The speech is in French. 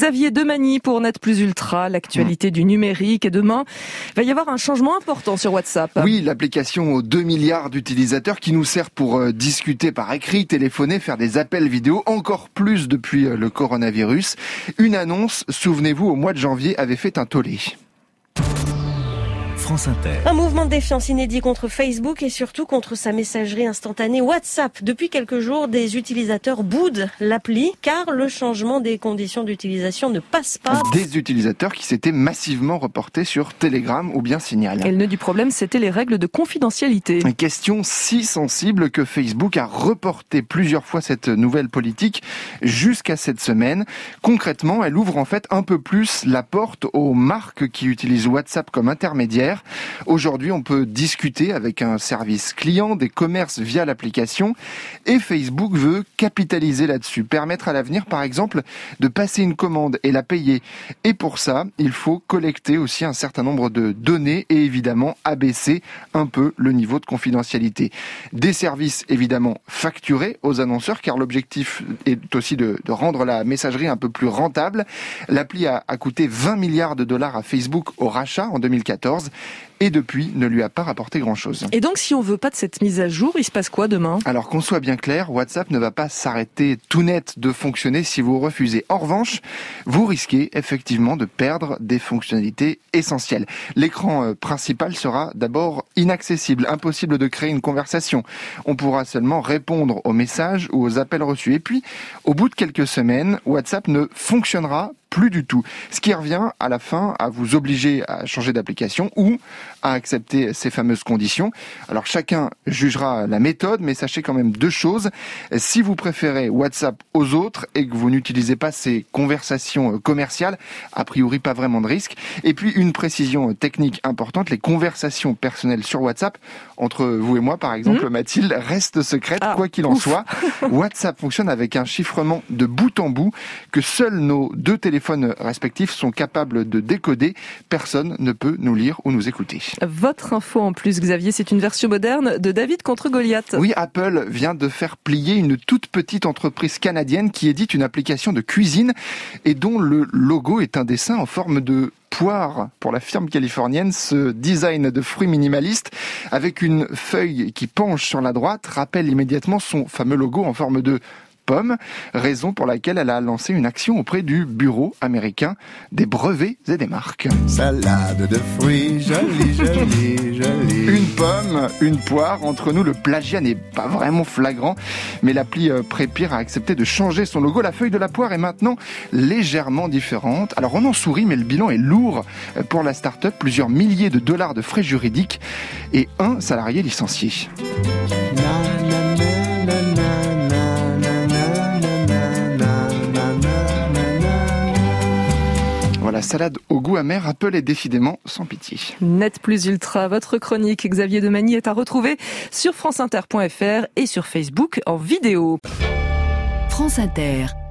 Xavier Demagny pour Net Plus Ultra, l'actualité du numérique. Et demain, il va y avoir un changement important sur WhatsApp. Oui, l'application aux 2 milliards d'utilisateurs qui nous sert pour discuter par écrit, téléphoner, faire des appels vidéo, encore plus depuis le coronavirus. Une annonce, souvenez-vous, au mois de janvier, avait fait un tollé. France Inter. Un mouvement de défiance inédit contre Facebook et surtout contre sa messagerie instantanée WhatsApp. Depuis quelques jours, des utilisateurs boudent l'appli car le changement des conditions d'utilisation ne passe pas. Des utilisateurs qui s'étaient massivement reportés sur Telegram ou bien Signal. Et le nœud du problème, c'était les règles de confidentialité. Une question si sensible que Facebook a reporté plusieurs fois cette nouvelle politique jusqu'à cette semaine. Concrètement, elle ouvre en fait un peu plus la porte aux marques qui utilisent WhatsApp comme intermédiaire. Aujourd'hui, on peut discuter avec un service client, des commerces via l'application, et Facebook veut capitaliser là-dessus, permettre à l'avenir, par exemple, de passer une commande et la payer. Et pour ça, il faut collecter aussi un certain nombre de données et évidemment abaisser un peu le niveau de confidentialité. Des services évidemment facturés aux annonceurs, car l'objectif est aussi de rendre la messagerie un peu plus rentable. L'appli a coûté 20 milliards de dollars à Facebook au rachat en 2014. Et depuis, ne lui a pas rapporté grand-chose. Et donc, si on veut pas de cette mise à jour, il se passe quoi demain ? Alors qu'on soit bien clair, WhatsApp ne va pas s'arrêter tout net de fonctionner si vous refusez. En revanche, vous risquez effectivement de perdre des fonctionnalités essentielles. L'écran principal sera d'abord inaccessible, impossible de créer une conversation. On pourra seulement répondre aux messages ou aux appels reçus. Et puis, au bout de quelques semaines, WhatsApp ne fonctionnera plus du tout. Ce qui revient à la fin à vous obliger à changer d'application ou à accepter ces fameuses conditions. Alors chacun jugera la méthode, mais sachez quand même deux choses. Si vous préférez WhatsApp aux autres et que vous n'utilisez pas ces conversations commerciales, a priori pas vraiment de risque. Et puis une précision technique importante, les conversations personnelles sur WhatsApp, entre vous et moi par exemple, Mathilde, restent secrètes, quoi qu'il en soit. WhatsApp fonctionne avec un chiffrement de bout en bout que seuls nos deux téléphones respectifs sont capables de décoder. Personne ne peut nous lire ou nous écouter. Votre info en plus, Xavier, c'est une version moderne de David contre Goliath. Oui, Apple vient de faire plier une toute petite entreprise canadienne qui édite une application de cuisine et dont le logo est un dessin en forme de poire pour la firme californienne. Ce design de fruits minimaliste avec une feuille qui penche sur la droite rappelle immédiatement son fameux logo en forme de pomme, raison pour laquelle elle a lancé une action auprès du Bureau américain des brevets et des marques. Salade de fruits, jolie, jolie, jolie. Une pomme, une poire, entre nous le plagiat n'est pas vraiment flagrant, mais l'appli Prépire a accepté de changer son logo. La feuille de la poire est maintenant légèrement différente. Alors on en sourit, mais le bilan est lourd pour la start-up, plusieurs milliers de dollars de frais juridiques et un salarié licencié. Voilà, salade au goût amer, Apple est décidément sans pitié. Net Plus Ultra, votre chronique Xavier Demagny est à retrouver sur franceinter.fr et sur Facebook en vidéo. France Inter.